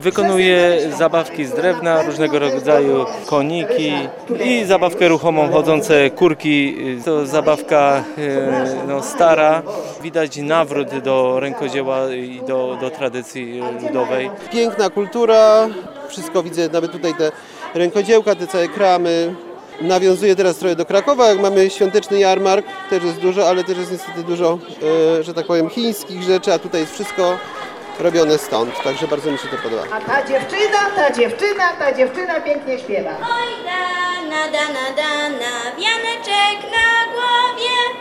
Wykonuje zabawki z drewna, różnego rodzaju koniki i zabawkę ruchomą, chodzące kurki. To zabawka stara. Widać nawrót do rękodzieła i do tradycji ludowej. Piękna kultura, wszystko widzę, nawet tutaj te rękodziełka, te całe kramy. Nawiązuję teraz trochę do Krakowa, jak mamy świąteczny jarmark, też jest dużo, ale też jest niestety dużo, że tak powiem, chińskich rzeczy, a tutaj jest wszystko robione stąd, także bardzo mi się to podoba. A ta dziewczyna pięknie śpiewa. Oj, dana, wianeczek na głowie.